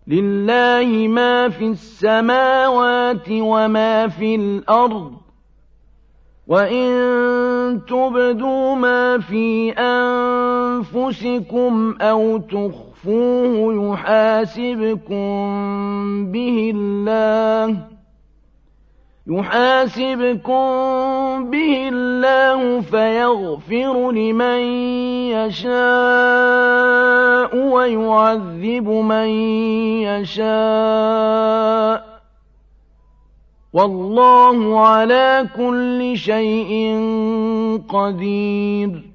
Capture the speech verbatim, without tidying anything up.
لله ما في السماوات وما في الأرض وإن تبدوا ما في أنفسكم أو تخفوه يحاسبكم به الله يحاسبكم به الله فيغفر لمن يشاء ويعذب من يشاء والله على كل شيء قدير